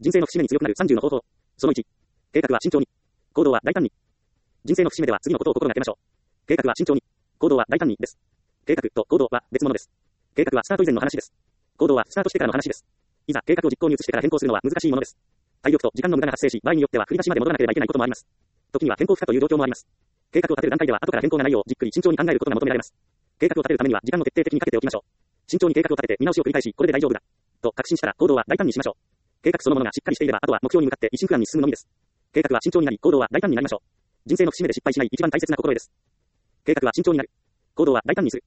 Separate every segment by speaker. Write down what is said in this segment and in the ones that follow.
Speaker 1: 人生の節目に強くなる30の方法。その1。計画は慎重に。行動は大胆に。人生の節目では次のことを心がけましょう。計画は慎重に。行動は大胆にです。計画と行動は別物です。計画はスタート以前の話です。行動はスタートしてからの話です。いざ計画を実行に移してから変更するのは難しいものです。体力と時間の無駄が発生し、場合によっては振り出しまで戻らなければいけないこともあります。時には変更不可という状況もあります。計画を立てる段階では後から変更がないようじっくり慎重に考えることが求められます。計画を立てるためには時間を徹底的にかけておきましょう。慎重に計画を立てて見直しを繰り返し、これで大丈夫だと確信したら行動は大胆にしましょう。計画そのものがしっかりしていればあとは目標に向かって一心不乱に進むのみです。計画は慎重になり、行動は大胆になりましょう。人生の節目で失敗しない一番大切な心得です。計画は慎重になる。行動は大胆にする。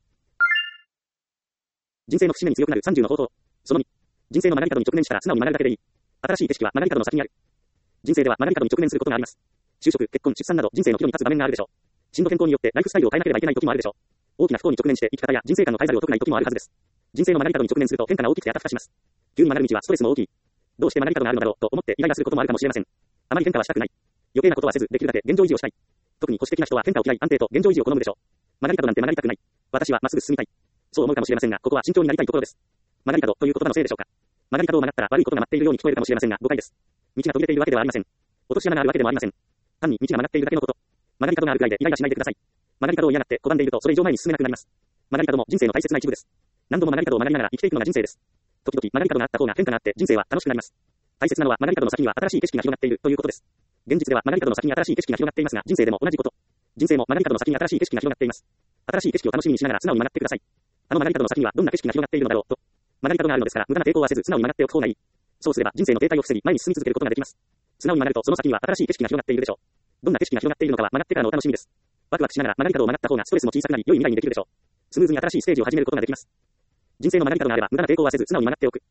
Speaker 1: 人生の節目に強くなる30の方法。その2。人生の曲がり角に直面したら素直に曲がるだけでいい。新しい景色は曲がり角の先にある。人生では曲がり角に直面することがあります。就職、結婚、出産など人生の岐路に立つ場面があるでしょう。進路変更によってライフスタイルを変えなければいけない時もあるでしょう。大きな不幸に直面して生き方や人生観の変えざるを得ない時もあるはずです。人生の曲がり角に直面すると変化が大きくてあたふたします。急に曲がる道はストレスも大きい。どうして曲がり角があるのだろうと思ってイライラすることもあるかもしれません。あまり変化はしたくない。余計なことはせずできるだけ現状維持をしたい。特に保守的な人は変化を嫌い安定と現状維持を好むでしょう。曲がり角なんて曲がりたくない。私はまっすぐ進みたい。そう思うかもしれませんが、ここは慎重になりたいところです。曲がり角という言葉のせいでしょうか。曲がり角を曲がったら悪いことが待っているように聞こえるかもしれませんが、誤解です。道が途切れているわけではありません。落とし穴があるわけでもありません。単に道が曲がっているだけのこと。曲がり角があるくらいでイライラしないでください。曲がり角を嫌がって拒んでいるとそれ以上前に進めなくなります。曲がり角も人生の大切な一部です。何度も曲がり角を曲がりながら生きていくのが人生です。時々曲がり角があった方が変化があって人生は楽しくなります。大切なのは曲がり角の先には新しい景色が広がっているということです。現実では曲がり角の先に新しい景色が広がっていますが、人生でも同じこと。人生も曲がり角の先に新しい景色が広がっています。新しい景色を楽しみにしながら素直に曲がってください。あの曲がり角の先にはどんな景色が広がっているのだろうと。曲がり角があるのですから無駄な抵抗はせず素直に曲がっておく方がいい。そうすれば人生の停滞を防ぎ前に進み続けることができます。素直に曲がるとその先には新しい景色が広がっているでしょう。どんな景色が広がっているのかは曲がってからのお楽しみです。ワクワクしながら曲がり角を曲がった方がストレスも小さくなり良い未来にできるでしょう。スムーズに新しいステージを始めることができます。人生の曲がり角があれば無駄な抵抗はせず素直に曲がっておく。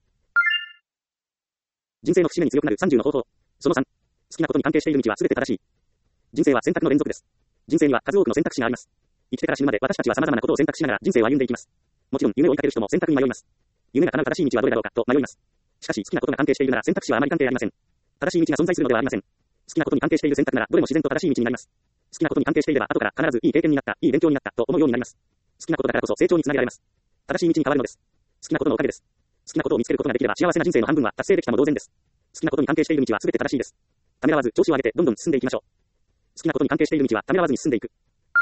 Speaker 1: 人生の節目に強くなる30の方法。その3。好きなことに関係している道は全て正しい。人生は選択の連続です。人生には数多くの選択肢があります。生きてから死ぬまで私たちは様々なことを選択しながら人生を歩んでいきます。もちろん夢を追いかける人も選択に迷います。夢が叶う正しい道はどれだろうかと迷います。しかし好きなことが関係しているなら選択肢はあまり関係ありません。正しい道が存在するのではありません。好きなことに関係している選択ならどれも自然と正しい道になります。好きなことに関係していれば後から必ずいい経験になった、いい勉強になったと思うようになります。好きなことだからこそ成長につなげられます。正しい道に変わるのです。好きなことのおかげです。好きなことを見つけることができれば幸せな人生の半分は達成できたも同然です。好きなことに関係している道は全て正しいです。ためらわず調子を上げてどんどん進んでいきましょう。好きなことに関係している道はためらわずに進んでいく。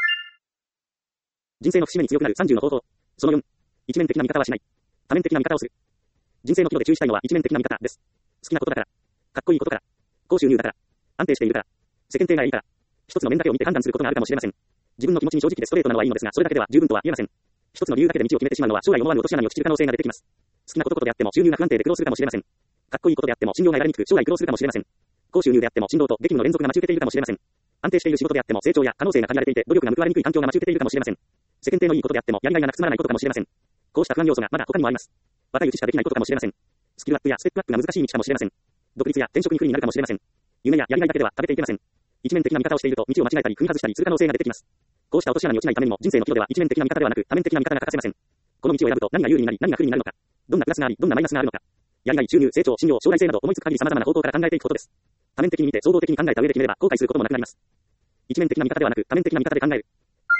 Speaker 1: 人生の節目に強くなる30の方法。その4。一面的な見方はしない。多面的な見方をする。人生の岐路で注意したいのは一面的な見方です。好きなことだから。かっこいいことから。高収入だから。安定しているから。世間体がいいから。一つの面だけを見て判断することがあるかもしれません。自分の気持ちに正直でストレートなのはいいのですが、それだけでは十分とは言えません。一つの理由だけで道を決めてしまうのは将来思わぬ落とし穴に落ちる可能性が出てきます。好きなことであっても収入が不安定で苦労するかもしれません。かっこいいことであっても信用が得られにくく将来苦労するかもしれません。高収入であっても振動と激務の連続が待ち受けているかもしれません。安定している仕事であっても成長や可能性が限られていて努力が報われにくい環境が待ち受けているかもしれません。世間体のいいことであってもやりがいがなくつまらないことかもしれません。こうした不安要素がまだ他にもあります。若いうちしかできないことかもしれません。スキルアップやステップアップが難しい道かもしれません。独立や転職に不利になるかもしれません。夢ややりがいだけでは食べていけません。一面的な見方をしていると道を間違えたり踏み外したりする可能性が出てきます。こうした落とし穴に落ちないためにも人生の岐路では一面的な見方ではなく多面的な見方が欠かせません。この道を選ぶと何が有利になり何が不利になるのか。どんなプラスがありどんなマイナスがあるのか。やりがい、収入、成長、信用、将来性など思いつく限り様々な方向から考えていくことです。多面的に見て総合的に考えた上で決めれば後悔することもなくなります。一面的な見方ではなく多面的な見方で考える。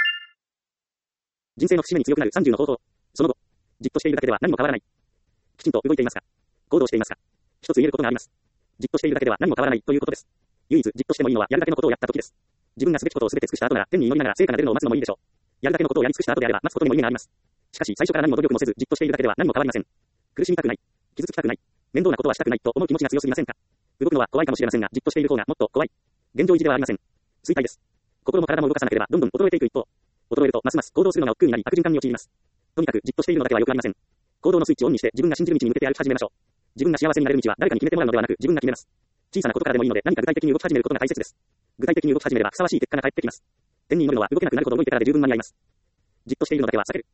Speaker 1: 人生の節目に強くなる30の方法。その後、じっとしているだけでは何も変わらない。きちんと動いていますか？行動していますか？一つ言えることがあります。じっとしているだけでは何も変わらないということです。唯一じっとしてもいいのはやるだけのことをやった時です。自分がすべきことをすべて尽くした後なら天に祈りながら成果が出るのを待つのもいいでしょう。やるだけのことをやり尽くした後であれば待つことにも意味があります。しかし最初から何も努力もせずじっとしているだけでは何も変わりません。苦しみたくない。傷つきたくない。面倒なことはしたくないと思う気持ちが強すぎませんか？動くのは怖いかもしれませんが、じっとしている方がもっと怖い。現状維持ではありません。衰退です。心も体も動かさなければどんどん衰えていく一方。衰えるとますます行動するのが億劫になり悪循環に陥ります。とにかくじっとしているのだけはよくありません。行動のスイッチをオンにして自分が信じる道に向けて歩き始めましょう。自分が幸せになれる道は誰かに決めてもらうのではなく自分が決めます。小さなことからでもいいので何か具体的に動き始めることが大切です。具体的に動き始めればふさわしい結果が返ってきます。天に祈るのは動けなくなるほど動いてからで十分間に合います。じっとしているのだけは避ける。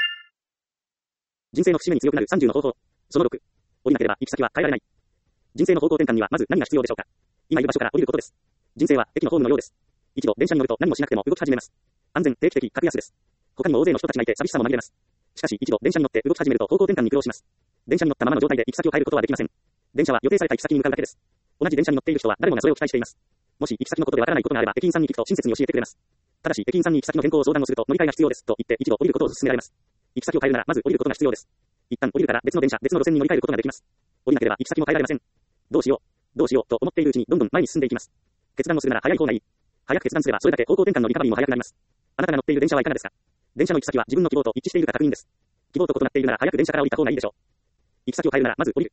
Speaker 1: 人生の節目に強くなる30の方法。その6。降りなければ行き先は変えられない。人生の方向転換にはまず何が必要でしょうか。今いる場所から降りることです。人生は駅のホームのようです。一度電車に乗ると何もしなくても動き始めます。安全、定期的、格安です。他にも大勢の人たちがいて寂しさも紛れます。しかし一度電車に乗って動き始めると方向転換に苦労します。電車に乗ったままの状態で行き先を変えることはできません。電車は予定された行き先に向かうだけです。同じ電車に乗っている人は誰もがそれを期待しています。もし行き先のことでわからないことがあれば駅員さんに聞くと親切に教えてくれます。ただし駅員さんに行き先の変更を相談をすると乗り換えが必要ですと言って一度降りることを勧められます。行き先を変えるならまず降りることが必要です。一旦降りるから別の電車、別の路線に乗り換えることができます。降りなければ行き先も変えられません。 どうしよう、どうしようと思っているうちにどんどん前に進んでいきます。決断をするなら早い方がいい。早く決断すればそれだけ方向転換のリカバリーも早くなります。あなたが乗っている電車はいかがですか？電車の行き先は自分の希望と一致しているか確認です。希望と異なっているなら早く電車から降りた方がいいでしょう。行き先を変えるならまず降りる。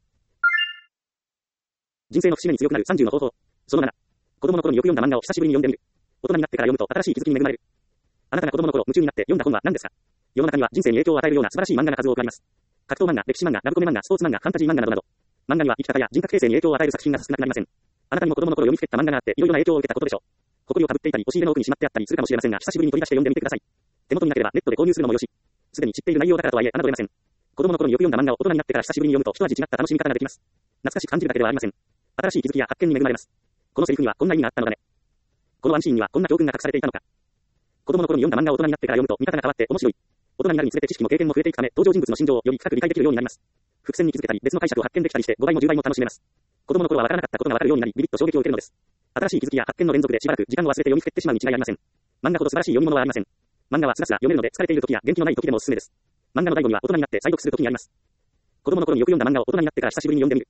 Speaker 1: 人生の節目に強くなる30の方法。その7。子供の頃によく読んだ漫画を久しぶりに読んでみる。大人になってから読むと新しい気づきに恵まれる。あなたが子供の頃夢中になって読んだ本は何ですか？世の中には人生に影響を与えるような素晴らしい漫画が数多くあります。格闘漫画、歴史漫画、ラブコメ漫画、スポーツ漫画、ファンタジー漫画などなど。漫画には生き方や人格形成に影響を与える作品が少なくなりません。あなたにも子供の頃読みふけった漫画があっていろいろな影響を受けたことでしょう。埃をかぶっていたり、押し入れの奥にしまってあったりするかもしれませんが、久しぶりに取り出して読んでみてください。手元になければネットで購入するのもよし。すでに知っている内容だからとはいえ侮れません。子供の頃によく読んだ漫画を大人になってから久しぶりに読むと一味違った楽しみ方ができます。懐かしく感じるだけではありません。新しい気づきや発見に恵まれます。このセリフにはこんな意味があったのだね。このワンシーンにはこんな教訓が隠されていたのか。子供の頃に読んだ漫画を大人になってから読むと見方が変わって面白い。大人になるにつれて知識も経験も増えていくため、登場人物の心情をより深く理解できるようになります。伏線に気づけたり、別の解釈を発見できたりして5倍も10倍も楽しめます。子供の頃はわからなかったことがわかるようになり、ビビッと衝撃を受けるのです。新しい気づきや発見の連続でしばらく時間を忘れて読みふけってしまうに違いありません。漫画ほど素晴らしい読み物はありません。漫画はスラスラ読めるので疲れている時や元気のない時でもおすすめです。漫画の醍醐味は大人になって再読する時にあります。子供の頃によく読んだ漫画を大人になってから久しぶりに読んでみる。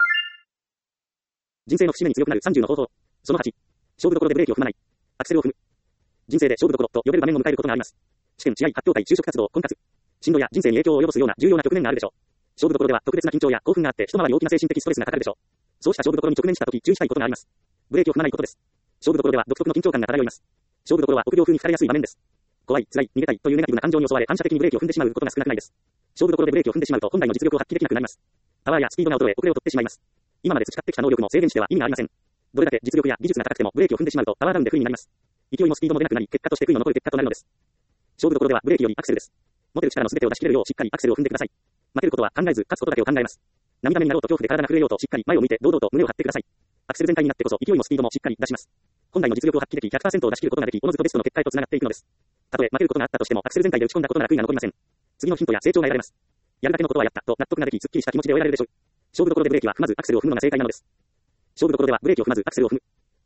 Speaker 1: 人生の節目に強くなる30の方法。その8。勝負どころでブレーキを踏まない。アクセルを踏む。人生で勝負どころと呼べる場面を迎えることがあります。試験、試合、発表会、就職活動、婚活。進路や人生に影響を及ぼすような重要な局面があるでしょう。勝負どころでは特別な緊張や興奮があって一回り大きな精神的ストレスがかかるでしょう。そうした勝負どころに直面した時注意したいことがあります。ブレーキを踏まないことです。勝負どころでは独特の緊張感が漂います。勝負どころは臆病風に惹かれやすい場面です。怖い、辛い、逃げたいというネガティブな感情に襲われ反射的にブレーキを踏んでしまうことが少なくないです。勝負どころでブレーキを踏んでしまうと本来の実力を発揮できなくなります。パワーやスピードが衰え遅れを取ってしまいます。今まで培ってきた能力も制限しては意味がありません。どれだけ実力や技術が高くてもブレーキを踏んでしまうとパワーダウンで不利になります。勢いもスピードも出なくなり結果として悔いの残る結果となるのです。勝負どころではブレーキよりアクセルです。持てる力の全てを出し切れるようしっかりアクセルを踏んでください。負けることは考えず勝つことだけを考えます。涙目になろうと恐怖で体が震えようとしっかり前を向いて堂々と胸を張ってください。アクセル全開になってこそ勢いもスピードもしっかり出します。本来の実力を発揮でき 100% を出し切ることができおのずとベストの結果へとつながっていくのです。たとえ負けることがあったとしてもアクセル全開で打ち込んだことなら悔いが残りません。次のヒントや成長が得られます。やるだけのことはやったと納得ができすっきりした気持ちで終えられるでしょう。勝負どころでブレーキは踏まずアクセルを踏むのが正解なのです。勝負どころではブレーキを踏まずアクセルを踏む。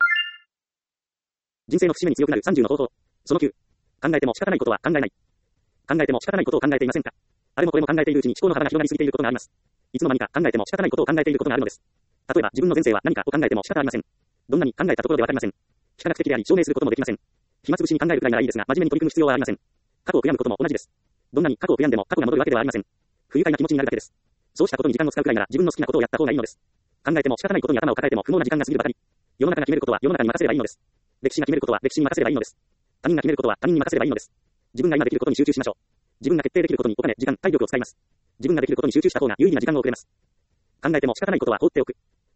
Speaker 1: 人生の節目に強くなる30の方法。その9。考えても仕方ないことは考えない。考えても仕方ないことを考えていませんか？あれもこれも考えているうちに思考の幅が広がりすぎていることがあります。いつの間にか考えても仕方ないことを考えていることがあるのです。例えば自分の前世は何かを考えても仕方ありません。どんなに考えたところでわかりません。非科学的であり証明することもできません。暇つぶしに考えるくらいならいいですが真面目に取り組む必要はありません。過去を悔やむことも同じです。どんなに過去を悔やんでも過去が戻るわけではありません。不愉快な気持ちになるだけです。そうしたことに時間を使うくらいなら自分の好きなことをやった方がいいのです。考えても仕方ないことに頭を抱えても不毛な時間が過ぎるばかり。世の中が決めることは世の中に任せればいいのです。歴史が決めることは歴史に任せればいいのです。他人が決めることは他人に任せればいいのです。自分が今できることに集中しましょう。自分が決定できることにお金、時間、体力を使います。自分ができることに集中した方が有意義な時間を送れます。考えても仕方ないことは放っておく。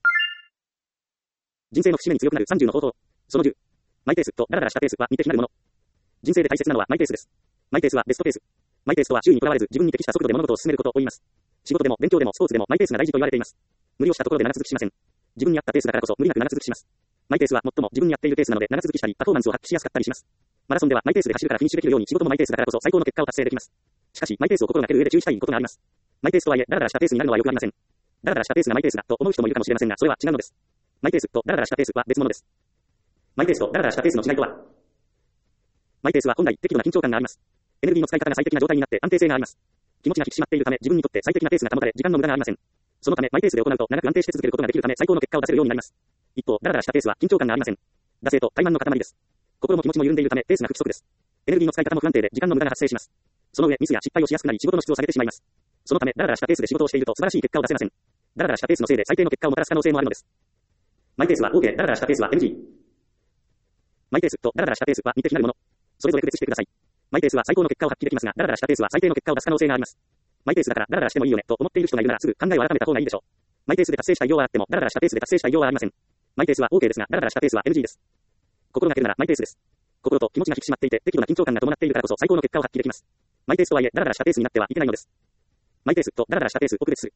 Speaker 1: 人生の節目に強くなる30の方法。その10。マイペースとダラダラしたペースは似て非なるもの。人生で大切なのはマイペースです。マイペースはベストペース。マイペースとは周囲にとらわれず自分に適した速度で物事を進めることを言います。仕事でも勉強でもスポーツでもマイペースが大事と言われています。無理をしたところで長続きしません。自分に合ったペースだからこそ無理なく長続きします。マイペースは最も自分に合っているペースなので長続きしたりパフォーマンスを発揮しやすかったりします。マラソンではマイペースで走るからフィニッシュできるように仕事もマイペースだからこそ最高の結果を達成できます。しかしマイペースを心がける上で注意したいことがあります。マイペースとはいえダラダラしたペースになるのはよくありません。ダラダラしたペースがマイペースだと思う人もいるかもしれませんがそれは違うのです。マイペースとダラダラしたペースは別物です。マイペースとダラダラしたペースの違いとは。マイペースは本来適度な緊張感があります。エネルギーの使い方が最適な状態になって安定性があります。気持ちが引き締まっているため自分にとって最適なペースが保たれ時間の無駄がありません。そのためマイペースで行うと長く安定して続けることができるため最高の結果を出せるようになります。一方ダラダラしたペースは緊張感がありません。惰性と怠慢の塊です。心も気持ちも緩んでいるためペースが不規則です。エネルギーの使い方も不安定で時間の無駄が発生します。その上ミスや失敗をしやすくなり仕事の質を下げてしまいます。そのためダラダラしたペースで仕事をしていると素晴らしい結果を出せません。ダラダラしたペースのせいで最低の結果をもたらす可能性もあるのです。マイペースは OK、ダラダラしたペースは NG。マイペースとダラダラしたペースは似て非なるもの。それぞれ区別してください。マイペースは最高の結果を発揮できますが、ダラダラしたペースは最低の結果を出す可能性があります。マイペースだからダラダラしてもいいよねと思っている人がいるならすぐ考えを改めた方がいいでしょう。マイペースで達成した偉業はあってもダラダラしたペースで達成した偉業はありません。マイペースは OK ですが、ダラダラしたペースは NG です。心がけるならマイペースです。心と気持ちが引き締まっていて適度な緊張感が伴っているからこそ最高の結果を発揮できます。マイペースとはいえダラダラしたペースになってはいけないのです。マイペースとダラダラしたペースを区別する。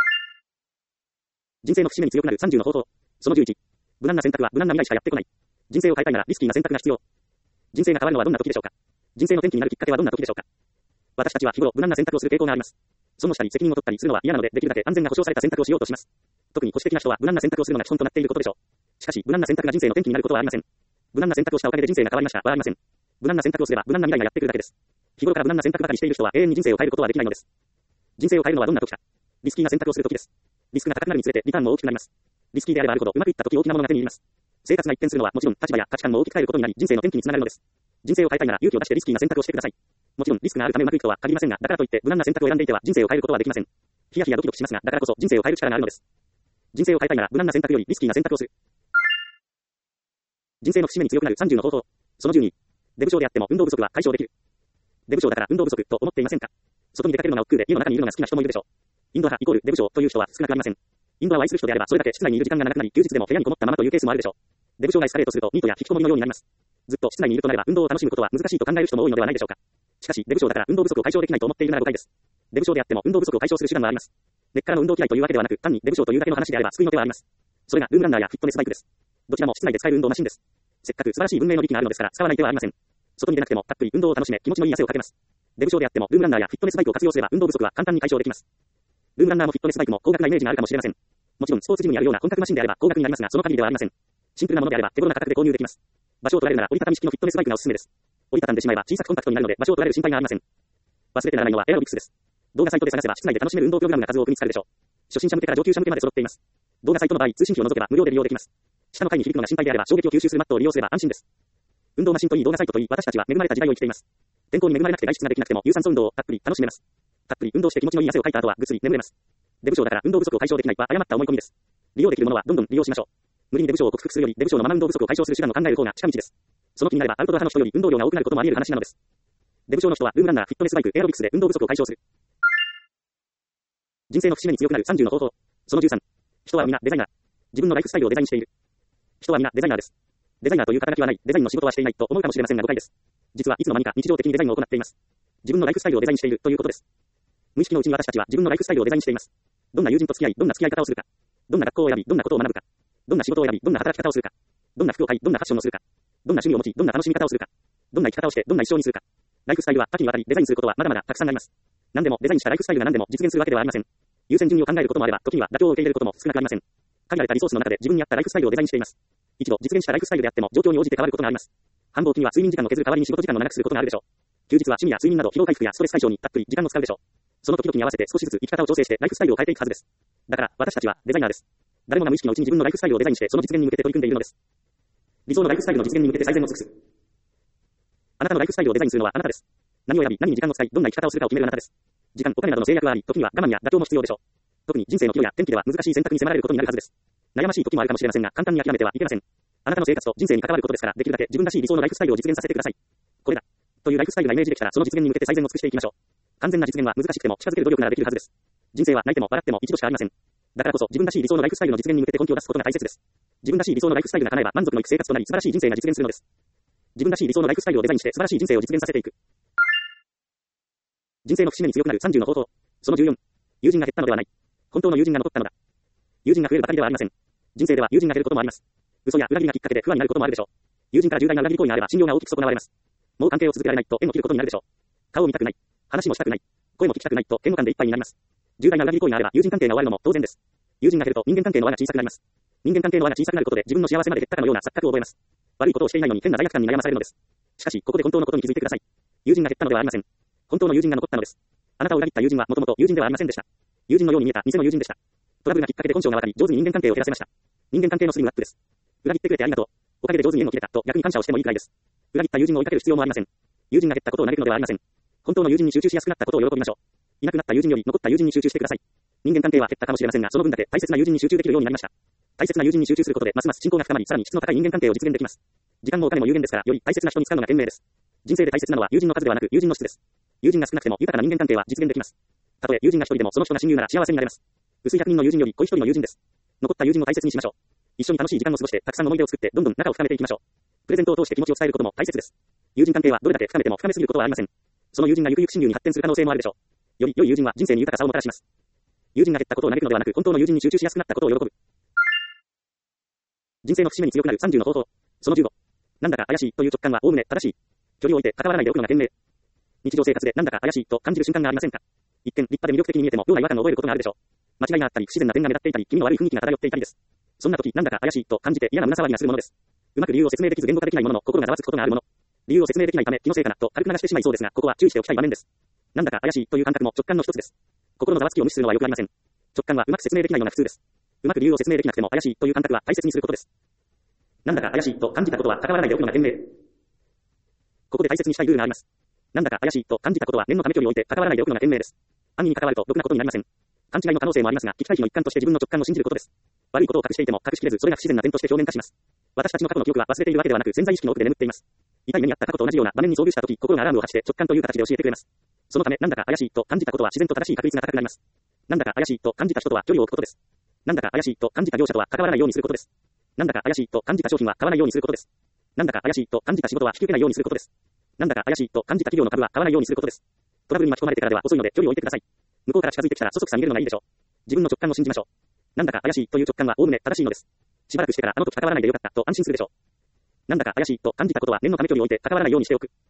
Speaker 1: 人生の節目に強くなる30の方法。その11。無難な選択は無難な未来しかやってこない。人生を変えたいならリスキーな選択が必要。人生が変わるのはどんな時でしょうか。人生の転機になるきっかけはどんな時でしょうか。私たちは日頃無難な選択をする傾向があります。損をしたり責任を取ったりするのは嫌なのでできるだけ安全が保証された選択をしようとします。特に保守的な人は無難な選択をするのが基本となっていることでしょう。しかし無難な選択が人生の転機になることはありません。無難な選択をしたおかげで人生が変わりましたはありません。無難な選択をすれば無難な未来がやってくるだけです。日頃から無難な選択ばかりしている人は永遠に人生を変えることはできないのです。人生を変えるのはどんな時か。リスキーな選択をする時です。リスクが高くなるにつれてリターンも大きくなります。 リスキーであればあるほどうまくいった時大きなものが手に入ります。生活が一変するのはもちろん立場や価値観も大きく変えることになり人生の転機につながるのです。人生を変えたいなら勇気を出してリスキーな選択をしてください。もちろんリスクがあるためうまくいくとは限りませんが、だからといって無難な選択を選んでいては人生を変えることはできません。ヒヤヒヤドキドキしますが、だからこそ人生を変える力があるのです。人生を変えたいなら無難な選択よりリスキーな選択をする。人生の節目に強くなる30の方法。その12。デブ症であっても運動不足は解消できる。デブ症だから運動不足と思っていませんか？外に出かけるのが億劫で家の中にいるのが好きな人もいるでしょう。インド派イコールデブ症という人は少なくありません。インドアを愛する人であればそれだけ室内にいる時間が長くなり休日でも部屋にこもったままというケースもあるでしょう。デブ症がエスカレートするとニートや引きこもりのようになります。ずっと室内にいるとなれば運動を楽しむことは難しいと考える人も多いのではないでしょうか。しかしデブ症だから運動不足を解消できないと思っているなら誤解です。デブ症であっても運動不足を解消する手段はあります。根っからの運動嫌いというわけではなく単にデブ症というだけの話であれば救いの手はあります。それがルームランナーやフィットネスバイクです。どちらも室内で使える運動マシンです。せっかく素晴らしい文明の利器があるのですから使わない手はありません。外に出なくてもたっぷり運動を楽しめ気持ちのいい汗をかけます。デブ症であってもルームランナーやフィットネスバイクを活用すれば運動不足は簡単に解消できます。ルームランナーもフィットネスバイクも高額なイメージがあるかもしれません。もちろんスポーツジムにあるような本格マシンであれば高額になりますがその限りではありません。シンプルなものであれば手頃な価格で購入できます。場所を取られるなら折りたたみ式のフィットネスバイクがおすすめです。折りたたんでしまえば小さくコンパクトになるので場所を取られる心配がありません。忘れてならないのはエアロビクスです。動画サイトで探せば室内で楽しめる運動プログラムが数多く見つかるでしょう。初心者向けから上級者向けまで揃っています。動画サイトの場合通信費を除けば無料で利用できます。下の階に響くのが心配であれば衝撃を吸収するマットを利用すれば安心です。運動マシンといい動画サイトといい私たちは恵まれた時代を生きています。天候に恵まれなくて外出ができなくても有酸素運動をたっぷり楽しめます。たっぷり運動して気持ちのいい汗をかいた後はぐっすり眠れます。デブ症だから運動不足を解消できないは誤った思い込みです。利用できるものはどんどん利用しましょう。無理にデブ症を克服するよりデブ症のまま運動不足を解消する手段を考える方が近道です。その気になればアウトドア派の人より運動量が多くなることもあり得る話なのです。デブ症の人はルームランナー、フィットネスバイク、エアロビクスで運動不足を解消する。人生の節目に強くなる30の方法。その13。人は皆デザイナー。自分のライフスタイルをデザインしている。人は皆デザイナーです。デザイナーという肩書きはない、デザインの仕事はしていないと思うかもしれませんが誤解です。実はいつの間にか日常的にデザインを行っています。自分のライフスタイルをデザインしているということです。無意識のうちに私たちは自分のライフスタイルをデザインしています。どんな友人と付き合い、どんな付き合い方をするか。どんな学校を選び、どんなことを学ぶか。どんな仕事を選び、どんな働き方をするか。どんな服を買い、どんなファッションをするか。どんな趣味を持ち、どんな楽しみ方をするか。どんな生き方をして、どんな一生にするか。ライフスタイルは多岐にわたりデザインすることはまだまだたくさんあります。何でもデザインしたライフスタイルが何でも実現するわけではありません。優先順位を考えることもあれば、時には妥協を受け入れることも少なくありません。限られたリソースの中で自分に合ったライフスタイルをデザインしています。一度実現したライフスタイルであっても状況に応じて変わることがあります。繁忙期には睡眠時間の削る代わりに仕事時間の長くすることがあるでしょう。休日は趣味や睡眠など疲労回復やストレス解消にたっぷり時間を使うでしょう。その時々に合わせて少しずつ生き方を調整してライフスタイルを変えていくはずです。だから私たちはデザイナーです。誰もが無意識のうちに自分のライフスタイルをデザインしてその実現に向けて取り組んでいるのです。理想のライフスタイルの実現に向けて最善を尽くす。あなたのライフスタイルをデザインするのはあなたです。何を選び、何に時間を使い、どんな生き方をするかを決めるあなたです。時間、お金などの制約はあり、時には我慢や妥協も必要でしょう。特に人生の岐路や転機では難しい選択に迫られることになるはずです。悩ましい時もあるかもしれませんが、簡単に諦めてはいけません。あなたの生活と人生に関わることですから、できるだけ自分らしい理想のライフスタイルを実現させてください。これだ。というライフスタイルがイメージできたら、その実現に向けて最善を尽くしていきましょう。完全な実現は難しくても近づける努力ならできるはずです。人生は泣いても笑っても一度しかありません。だからこそ自分らしい理想のライフスタイルの実現に向けて根拠を出すことが大切です。自分らしい理想のライフスタイルが叶えば満足のいく生活となり素晴らしい人生が実現するのです。自分らしい理想のライフスタイルをデザインして素晴らしい人生を実現させていく。人生の節目に強くなる30の方法。その14。友人が減ったのではない。本当の友人が残ったのだ。友人が増えるばかりではありません。人生では友人が減ることもあります。嘘や裏切りがきっかけで不安になることもあるでしょう。友人から重大な裏切り行為があれば信用が大きく損なわれます。もう関係を続けられないと縁を切ることになるでしょう。顔を見たくない。話もしたくない。声も聞きたくないと嫌悪感でいっぱいになります。重大な裏切り行為があれば友人関係が終わるのも当然です。友人が減ると人間関係の輪が小さくなります。人間関係の輪が小さくなることで自分の幸せまで減ったかのような錯覚を覚えます。悪いことをしていないのに変な罪悪感に悩まされるのです。しかしここで本当のことに気づいてください。友人が減ったのではありません。本当の友人が残ったのです。あなたを裏切った友人はもともと友人ではありませんでした。友人のように見えた偽の友人でした。トラブルがきっかけで根性がわかり上手に人間関係を減らせました。人間関係のスリムアップです。裏切ってくれてありがとう。おかげで上手に縁を切れたと逆に感謝をしてもいいくらいです。裏切った友人を追いかける必要もありません。友人が減ったことを嘆くのではありません。本当の友人に集中しやすくなったことを喜びましょう。いなくなった友人より残った友人に集中してください。人間関係は減ったかもしれませんが、その分だけ大切な友人に集中できるようになりました。大切な友人に集中することでますます親交が深まり、さらに質の高い人間関係を実現できます。時間もお金も有限ですから、より大切な人に使うのが賢明です。人生で大切なのは友人の数ではなく友人の質です。友人が少なくても豊かな人間関係は実現できます。たとえ友人が一人でもその人が親友なら幸せになれます。薄い100人の友人より濃い一人の友人です。残った友人を大切にしましょう。一緒に楽しい時間を過ごしてたくさんの思い出を作ってどんどん仲を深めていきましょう。プレゼントを通して気持ちを伝えることも大切です。友人関係はどれだけ深めても深めすぎることはありません。その友人がゆくゆく親友に発展する可能性もあるでしょう。より良い友人は人生に豊かさをもたらします。友人が減ったことを嘆くのではなく、本当の友人に集中しやすくなったことを喜ぶ。人生の節目に強くなる30の方法。その15。なんだか怪しいという直感はおおむね正しい。距離を置いて関わらないでおくのが賢明。日常生活でなんだか怪しいと感じる瞬間がありませんか？一見立派で魅力的に見えても妙な違和感を覚えることがあるでしょう。間違いがあったり不自然な点が目立っていたり気味の悪い雰囲気が漂っていたりです。そんな時なんだか怪しいと感じて嫌な胸騒ぎがするものです。うまく理由を説明できず言語化できないものの心がざわつくことがあるもの。理由を説明できないため気のせいかなと軽く流してしまいそうですが、ここは注意しておきたい場面です。なんだか怪しいという感覚も直感の一つです。心のざわつきを無視するのは良くありません。直感はうまく説明できないのが普通です。 うまく理由を説明できなくても怪しいという感覚は大切にすることです。なんだか怪しいと感じたことは関わらないでおくのが賢明。ここで大切にしたいルールがあります。なんだか怪しいと感じたことは念のため距離を置いて関わらないでおくのが賢明です。暗に関わるとろくなことになりません。勘違いの可能性もありますが、危機回避の一環として自分の直感を信じることです。悪いことを隠していても隠しきれず、それが不自然な点として表面化します。私たちの過去の記憶は忘れているわけではなく、潜在意識の奥で眠っています。痛い目にあった過去と同じような場面に遭遇したとき、心がアラームを発して直感という形で教えてくれます。そのため、なんだか怪しいと感じたことは自然と正しい確率が高くなります。なんだか怪しいと感じた人とは距離を置くことです。なんだか怪しいと感じた業者とは関わらないようにすることです。なんだか怪しいと感じた商品は買わないようにすることです。なんだか怪しいと感じた仕事は引き受けないようにすることです。なんだか怪しいと感じた企業の株は買わないようにすることです。トラブルに巻き込まれてからでは遅いので距離を置いてください。向こうから近づいてきたらそそくさ逃げるのがいいでしょう。自分の直感を信じましょう。なんだか怪しいという直感はおおむね正しいのです。しばらくしてからあの時関わらないでよかったと安心するでしょう。なんだか怪しいと感じたことは念のため距離を置いて関わらないようにしておく。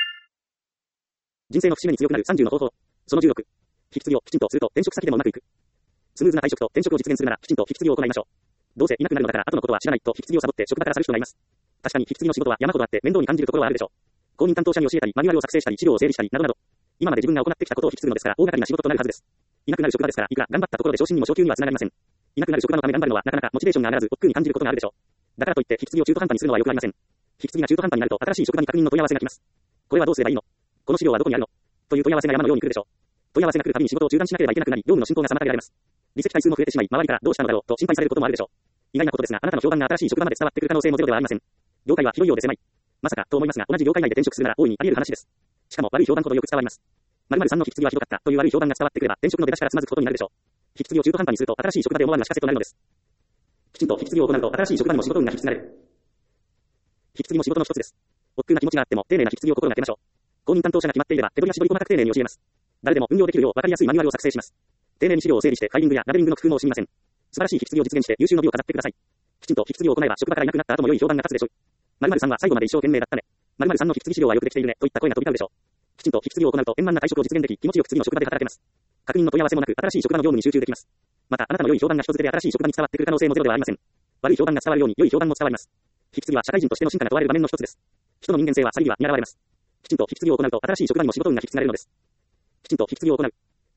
Speaker 1: 人生の節目に強くなる30の方法。その16。引き継ぎをきちんとすると転職先でもうまくいく。スムーズな退職と転職を実現するならきちんと引き継ぎを行いましょう。どうせいなくなるのだから後のことは知らないと引き継ぎをサボって職場から去る人がいます。確かに引き継ぎの仕事は山ほどあって面倒に感じるところはあるでしょう。公認担当者に教えたりマニュアルを作成したり資料を整理したりなどなど。今まで自分が行ってきたことを引き継ぐのですから大掛かりな仕事となるはずです。いなくなる職場ですからいくら頑張ったところで昇進にも昇給にはつながりません。いなくなる職場のため頑張るのはなかなかモチベーションが上がらず億劫に感じることがあるでしょう。だからといって引き継ぎを中途半端にするのは良くありません。引き継ぎが中途半端になると新しい職場に確認の問い合わせが来ます。これはどうすればいいの？この資料はどこにあるの？という問い合わせが山のように来るでしょう。問い合わせが来るたびに仕事を中断しなければいけなくなり業務の進行が妨げられます。離席回数も増えてしまい周りからどうしたのだろうと心配されることもあるでしょう。意外なことですがあなたの評判が新しい職場まで伝わってくる可能性もゼロではありません。業界は広いようで狭い。まさかと思いますが同じ業界内で転職するなら大いにあり得る話です。しかも悪い評判ほどよく伝わります。〇〇さんの引き継ぎはひどかったという悪い評判が伝わってくれば転職の出だしからつまずくことになるでしょう。引き継ぎを中途半端にすると新しい職場で思わぬ足かせとなるのです。きちんと引き継ぎを行うと新しい職場にも仕事運が引き継がれる。引き継ぎも仕事の一つです。億劫な気持ちがあっても丁寧な引き継ぎを心がけましょう。公認担当者が決まっていれば手取りや絞り細かく丁寧に教えます。誰でも運用できるよう分かりやすいマニュアルを作成します。丁寧に資料を整理してファイリングやラベリングの工夫も惜しみません。素晴らしい引き継ぎを実現して優秀の美を飾ってください。きちんと引き継ぎを行えば職場からいなくなった後も良い評判が立つでしょう。〇〇さんは最後まで一生懸命だったね。〇〇さんの引き継ぎ資料はよくできているねといった声が飛び交うでしょう。きちんと引き継ぎを行うと円満な退職を実現でき気持ちよく次の職場で働けます。確認の問い合わせもなく新しい職場の業務に集中できます。またあなたの良い評判が人づてで新しい職場に伝わってくる可能性もゼロではありません。悪い評判が伝わるように良い評判も伝わります。引き継ぎは社会人としての進化が問われる場面の一つです。人の人間性は去りには見習われます。きちんと引き継ぎを行うと新しい職場にも仕事運が引き継がれるのです。きちんと引き継ぎを行う。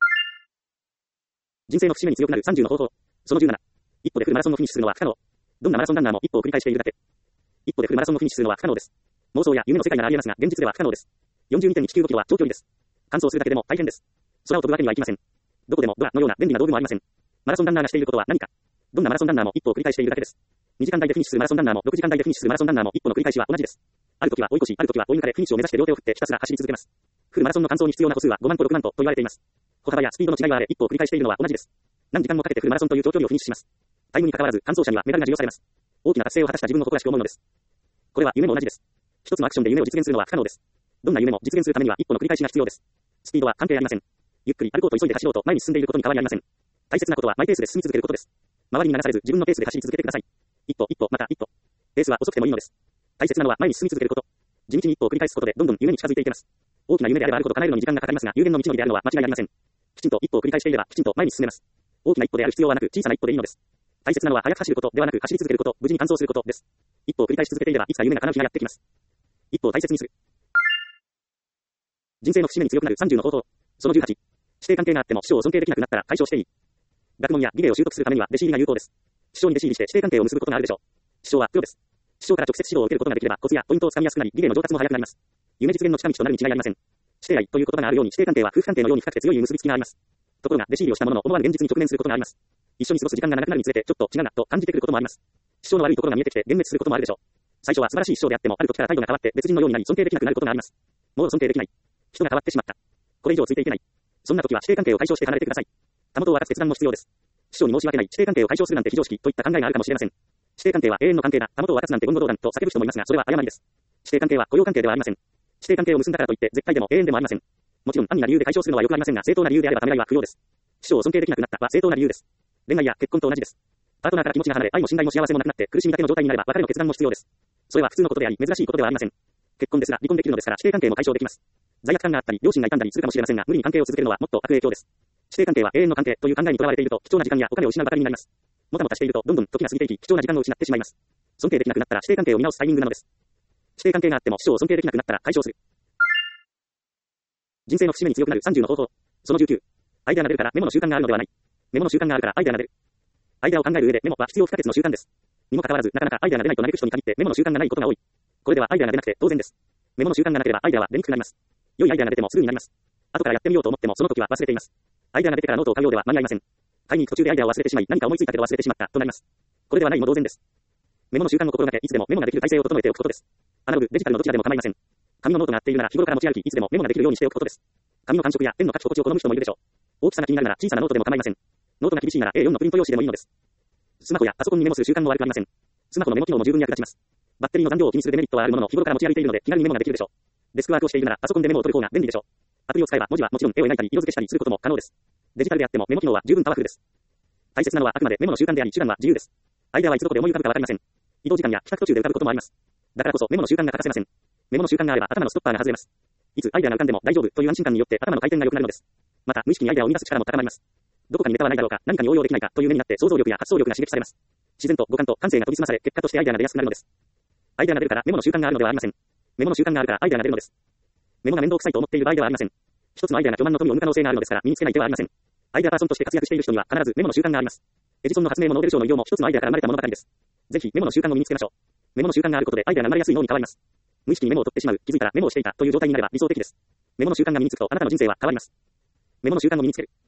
Speaker 1: 人生の節目に強くなる30の方法。その17。一歩でフルマラソンをフィニッシュするのは不可能。どんなマラソンランナーも一歩を繰り返しているだけ。一歩でフルマラソンをフィニッシュするのは不可能です。妄想や夢の世界ならありえますが、現実では不可能です。42.195 キロは長距離です。完走するだけでも大変です。空を飛ぶわけにはいきません。どこでもドアのような便利な道具もありません。マラソンランナーがしていることは何か。どんなマラソンランナーも一歩を繰り返しているだけです。2時間台でフィニッシュするマラソンランナーも6時間台でフィニッシュするマラソンランナーも一歩の繰り返しは同じです。ある時は追い越し、ある時は追い抜かれフィニッシュを目指して両手を振ってひたすら走り続けます。フルマラソンの完走に必要な歩数は5万歩6万歩と言われています。歩幅やスピードの違いはあれ、一歩を繰り返しているのは同じです。何時間もかけてフルマラソンという長距離をフィニッシュします。タイムに関わらず完走者にはメダルが授与されます。大きな達成を果たした自分を誇らしく思うのです。これは夢も同じです。一つのアクションで夢を実現するのは不可能です。どんな夢も実現するためには一歩の繰り返しが必要です。スピードは関係ありません。ゆっくり歩こうと急いで走ろうと前に進んでいることに変わりありません。大切なことはマイペースで進み続けることです。周りに流されず自分のペースで走り続けてください。一歩一歩また一歩。ペースは遅くてもいいのです。大切なのは前に進み続けること。地道に一歩を繰り返すことでどんどん夢に近づいていけます。大きな夢であればあるほど叶えるのに時間がかかりますが、有限の道のりであるのは間違いありません。きちんと一歩を繰り返していればきちんと前に進めます。大きな一歩である必要はなく小さな一歩でいいのです。大切なのは速く走ることではなく走り続けること、無事に完走することです。一歩を繰り返し続けていればいつか夢が叶う日がやってきます。一歩を大切にする。人生の節目に強くなる30の方法。その18。師弟関係があっても師匠を尊敬できなくなったら解消していい。学問や技芸を習得するためには弟子入りが有効です。師匠に弟子入りして師弟関係を結ぶことがあるでしょう。師匠はプロです。師匠から直接指導を受けることができればコツやポイントをつかみやすくなり技芸の上達も早くなります。夢実現の近道となるに違いありません。師弟愛という言葉があるように師弟関係は夫婦関係のように深くて強い結びつきがあります。ところが弟子入りをしたものの思わぬ現実に直面することがあります。一緒に過ごす時間が長くなるにつれてちょっと違うなと感じてくることもあります。師匠の悪いところが見えてきて幻滅することもあるでしょう。最初は素晴らしい師匠であってもある時から態度が変わって別人のようになり尊敬できなくなることがあります。もう尊敬できない。人が変わってしまった。これ以上ついていけない。そんな時は師弟関係を解消して離れてください。たもとを渡す決断も必要です。師匠に申し訳ない。師弟関係を解消するなんて非常識といった考えがあるかもしれません。師弟関係は永遠の関係だ。たもとを渡すなんて言語道断と叫ぶ人もいますが、それは誤りです。師弟関係は雇用関係ではありません。師弟関係を結んだからといって絶対でも永遠でもありません。もちろん安易な理由で解消するのはよくありませんが、正当な理由であればためらいは不要です。師匠を尊敬できなくなったは正当な理由です。恋愛や結婚と同じです。パートナーから気持ちが離れ、愛も信頼も幸せもなくなって苦しみだけの状態になれば別れの決断も必要です。それは普通のことであり、珍しいことではありません。結婚ですら離婚できるのですから、師弟関係も解消できます。罪悪感があったり、両親が痛んだりするかもしれませんが、無理に関係を続けるのはもっと悪影響です。師弟関係は永遠の関係という考えにとらわれていると、貴重な時間やお金を失うばかりになります。もたもたしていると、どんどん時が過ぎていき、貴重な時間を失ってしまいます。尊敬できなくなったら師弟関係を見直すタイミングなのです。師弟関係があっても師匠を尊敬できなくなったら解消する。人生の節目に強くなる30の方法。その19。アイデアが出るからメモの習慣があるのではない。メモの習慣があるからアイデアが出る。 アイデアを考える上でメモは必要不可欠の習慣です。にもかかわらず、なかなかアイデアが出ないと嘆く人に限ってメモの習慣がないことが多い。これではアイデアが出なくて当然です。メモの習慣がなければアイデアは出にくくなります。良いアイデアが出てもすぐになります。後からやってみようと思ってもその時は忘れています。アイデアが出てからノートを買うようでは間に合いません。買いに行く途中でアイデアを忘れてしまい、何か思いついたけど忘れてしまったとなります。これではないも同然です。メモの習慣を心がけ、いつでもメモができる体制を整えておくことです。アナログ、デジタルのどちらでも構いません。紙のノートがあっているなら日頃から持ち歩き、いつでもメモができるようにしておくことです。紙の感触やペンの書き心地を好む人もいるでしょう。大きさが気になるなら小さなノートでも構いません。ノートが厳しいなら A4 のプリント用紙でもいいのです。スマホやパソコンにメモする習慣も悪くありません。スマホのメモ機能も十分に役立ちます。バッテリーの残量を気にするデメリットはあるものの日頃から持ち歩いているので気軽にメモができるでしょう。デスクワークをしているならパソコンでメモを取る方が便利でしょう。アプリを使えば文字はもちろん絵を描いたり色付けしたりすることも可能です。デジタルであってもメモ機能は十分パワフルです。大切なのはあくまでメモの習慣であり手段は自由です。アイデアはいつどこで思い浮かぶかわかりません。移動時間や帰宅途中で浮かぶこともあります。だからこそメモの習慣が欠かせません。メモの習慣があれば頭のストッパーが外れます。いつアイデアが浮かんでも大丈夫という安心感によって頭の回転が良くなるのです。また無意識にアイデアを生み出す力も高まります。どこかにネタはないだろうか、何かに応用できないかという目になって想像力や発想力が刺激されます。自然と五感と感性が研ぎ澄まされ、結果としてアイデアが出やすくなるのです。アイデアが出るからメモの習慣があるのではありません。メモの習慣があるからアイデアが出るのです。メモが面倒くさいと思っている場合ではありません。一つのアイデアが巨万の富を生む可能性があるのですから身につけない手はありません。アイデアパーソンとして活躍している人には必ずメモの習慣があります。エジソンの発明もノーベル賞の偉業も一つのアイデアから生まれたものばかりです。ぜひメモの習慣を身につけましょう。メモの習慣があることでアイデアが生まれやすい脳に変わります。無意識にメモを取ってしまう、気づいたらメモをしていたという状態になれば理想的です。メモの習慣が身につくとあなたの人生は変わります。メモの習慣を身につける。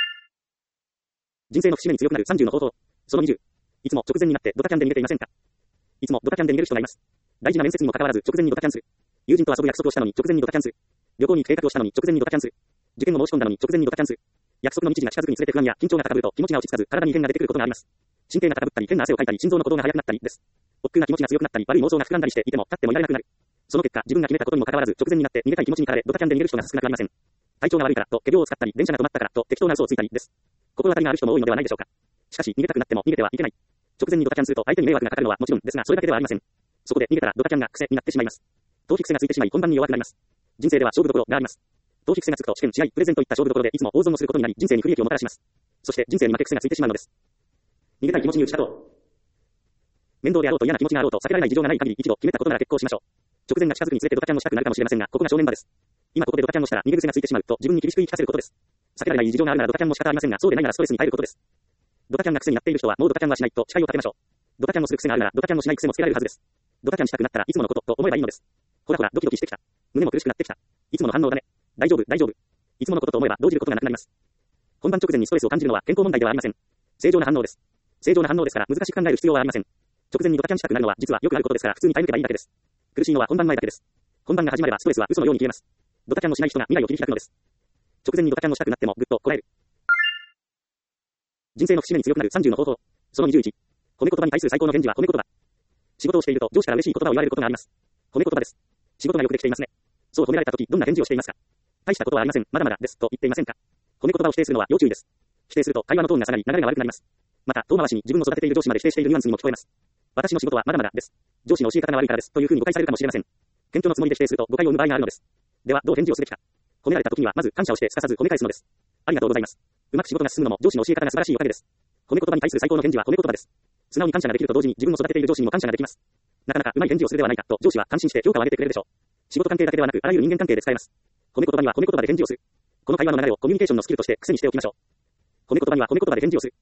Speaker 1: 人生の節目に強くなる30の方法。その20。いつも直前になってドタキャンで逃げていませんか？いつもドタキャンで逃げる人がいます。大事な面接にもかかわらず直前にドタキャンする。友人と遊ぶ約束をしたのに直前にドタキャンする。旅行に計画をしたのに直前にドタキャンする。受験を申し込んだのに直前にドタキャンする。約束の日時が近づくにつれて不安や緊張が高ぶると気持ちが落ち着かず体に異変が出てくることがあります。神経が高ぶったり変な汗をかいたり心臓の鼓動が速くなったりです。億劫な気持ちが強くなったり悪い妄想が膨らんだりしていても立ってもいられなくなる。その結果自分が決めたことにもかかわらず直前になって逃げたい気持ちに駆られドタキャンで逃げる人が少なくありません。体調が悪いからと仮病を使ったり電車が止まったからと適当な嘘をついたりです。心当たりがある人も多いのではないでしょうか。しかし逃げたくなっても逃げてはいけない。直前にドタキャンすると相手に迷惑がかかるのはもちろんですがそれだけではありません。そこで逃げたらドタキャンが癖になってしまいます。逃避癖がついてしまい本番に弱くなります。人生では勝負どころがあります。逃避癖がつくと試験、試合、プレゼンといった勝負どころでいつも大損をすることになり人生に不利益をもたらします。そして人生に負け癖がついてしまうのです。逃げたい気持ちに打ち勝とう。面倒であろうと嫌な気持ちがあろうと避けられない事情がない限り一度決めたことなら決行しましょう。直前が近づくにつれてドタキャンをしたくなるかもしれませんがここが正念場です。今ここでドタキャンをしたら逃げ癖がついてしまうと自分に厳しく言い聞かせることです。避けられない事情があるならドタキャンも仕方ありませんがそうでないならストレスに耐えることです。ドタキャンが癖になっている人はもうドタキャンはしないと誓いを立てましょう。ドタキャンをする癖があるならドタキャンをしない癖もつけられるはずです。ドタキャンしたくなったらいつものことと思えばいいのです。ほらほらドキドキしてきた。胸も苦しくなってきた。いつもの反応だね。大丈夫大丈夫。いつものことと思えば動じることがなくなります。本番直前にストレスを感じるのは健康問題ではありません。正常な反応です。正常な反応ですから難しく考える必要はありません。直前にドタキャンしたくなるのは実はよくあることですから普通に耐え抜けばいいだけです。苦しいのは本番前だけです。本番が始まればストレスは嘘のように消えます。ドタキャンをしない人が未来を切り開くのです。直前にドタキャンをしたくなってもぐっとこらえる。人生の節目に強くなる30の方法。その21。褒め言葉に対する最高の返事は褒め言葉。仕事をしていると上司から嬉しい言葉を言われることがあります。褒め言葉です。仕事がよくできていますね。そう褒められたときどんな返事をしていますか？大したことはありません。まだまだですと言っていませんか？褒め言葉を否定するのは要注意です。否定すると会話のトーンが下がり流れが悪くなります。また遠回しに自分を育てている上司まで否定しているニュアンスにも聞こえます。私の仕事はまだまだです。上司の教え方が悪いからですというふうに誤解されるかもしれません。謙虚のつもりで否定すると誤解を生む場合があるのです。ではどう返事をすべきか。褒められた時にはまず感謝をしてすかさず褒め返すのです。ありがとうございます。うまく仕事が進むのも上司の教え方が素晴らしいおかげです。褒め言葉に対する最高の返事は褒め言葉です。素直に感謝ができると同時に自分を育てている上司にも感謝ができます。なかなかうまい返事をするではないかと上司は感心して評価を上げてくれるでしょう。仕事関係だけではなくあらゆる人間関係で使えます。褒め言葉には褒め言葉で返事をする。この会話の流れをコミュニケーションのスキルとして癖にしておきましょう。褒め言葉には褒め言葉で返事をする。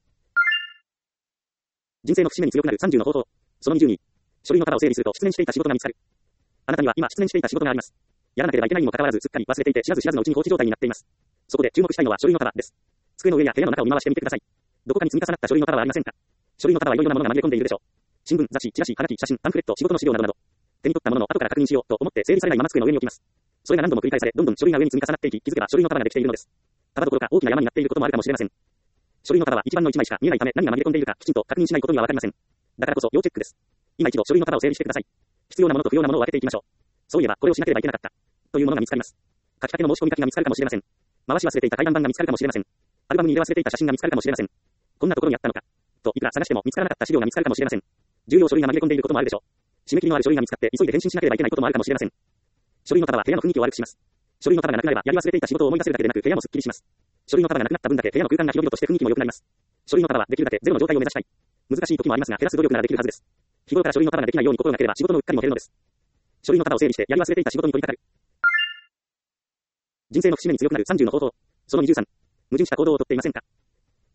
Speaker 1: 人生の節目に強くなる30の方法。その22。書類の束を整理すると失念していた仕事が見つかる。あなたには今失念していた仕事があります。やらなければいけないにもかかわらずすっかり忘れていて知らず知らずのうちに放置状態になっています。そこで注目したいのは書類の束です。机の上や部屋の中を見回してみてください。どこかに積み重なった書類の束はありませんか？書類の束はいろいろなものが紛れ込んでいるでしょう。新聞、雑誌、チラシ、はがき、写真、パンフレット、仕事の資料などなど。手に取ったものの後から確認しようと思って整理されないまま机の上に置きます。それが何度も繰り返され、どんどん書類が上に積み重なっていき、気づけば書類の束ができているのです。束どころか大きな山になっていることもあるかもしれません。書類の束は一番の一枚しか見えないため何が紛れ込んでいるかきちんと確認しないことにはわかりません。だからこそ要チェックです。今一度書類の束を整理してください。必要なものと不要なものを分けていきましょう。そういえばこれをしなければいけなかったというものが見つかります。書きかけの申し込み書きが見つかるかもしれません。回し忘れていた回覧板が見つかるかもしれません。アルバムに入れ忘れていた写真が見つかるかもしれません。こんなところにあったのかといくら探しても見つからなかった資料が見つかるかもしれません。重要書類が紛れ込んでいることもあるでしょう。締め切りのある書類が見つかって急いで返信しなければいけないこともあるかもしれません。書類の束は部屋の雰囲気を悪くします。書類の束がなくなればやり忘れていた仕事を思い出せるだけでなく部屋もすっきりします。書類の束がなくなった分だけ部屋の空間が広々として雰囲気も良くなります。書類の束はできるだけゼロの状態を目指したい。難しい時もありますが減らす努力ならできるはずです。日頃から書類の束ができないように心がければ仕事のうっかりも減るのです。書類の束を整理してやり忘れていた仕事に取り掛かる。人生の節目に強くなる30の方法。その23。矛盾した行動をとっていませんか？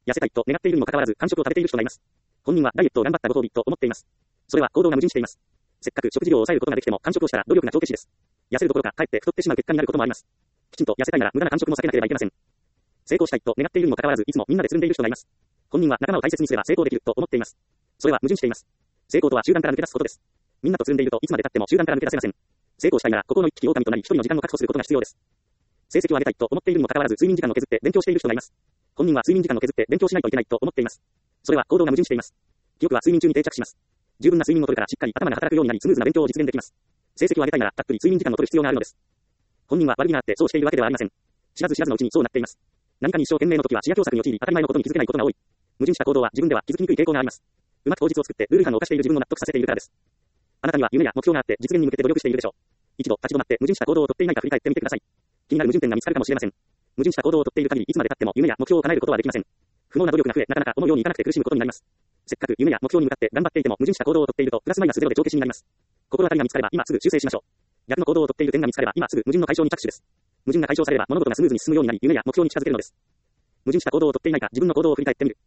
Speaker 1: 痩せたいと願っているにもかかわらず、間食を食べている人がいます。本人はダイエットを頑張ったご褒美と思っています。それは行動が矛盾しています。せっかく食事量を抑えることができても、間食をしたら努力が帳消しです。痩せるどころか、かえって太ってしまう結果になることもあります。きちんと痩せたいなら無駄な間食も避けなければいけません。成功したいと願っているにもかかわらず、いつもみんなでつるんでいる人がいます。本人は仲間を大切にすれば成功できると思っています。それは矛盾しています。成功とは集団から抜け出すことです。みんなとつるんでいるといつまで経っても集団から抜け出せません。成功したいなら、孤高の一匹狼となり一人の時間を確保することが必要です。成績を上げたいと思っているにもかかわらず、睡眠時間を削って勉強している人がいます。本人は睡眠時間を削って勉強しないといけないと思っています。それは行動が矛盾しています。記憶は睡眠中に定着します。十分な睡眠を取るからしっかり頭が働くようになり、スムーズな勉強を実現できます。成績を上げたいなら、たっぷり睡眠時間を取る必要があるのです。本人は悪気があってそうしているわけではありません。知らず知らずのうちにそうなっています。何かに一生懸命の時は視野狭窄に陥り、当たり前のことに気づけないことが多い。矛盾した行動は自分では気づきにくい傾向があります。うまく当日を作ってルール違反を犯している自分を納得させているからです。あなたには夢や目標があって実現に向けて努力しているでしょう。一度立ち止まって矛盾した行動をとっていないか振り返ってみてください。気になる矛盾点が見つかるかもしれません。矛盾した行動をとっている限りいつまで経っても夢や目標を叶えることはできません。不毛な努力が増え、なかなか思うようにいかなくて苦しむことになります。せっかく夢や目標に向かって頑張っていても矛盾した行動をとっているとプラスマイナスゼロで帳消しになります。心当たりが見つかれば今すぐ修正しましょう。逆の行動をとっている点が見つかれば今すぐ矛盾の解消に着手です。矛盾が解消されれば物事がスムーズに進むようになり夢や目標に近づけるのです。矛盾した行動をとっていないか自分の行動を振り返ってみる。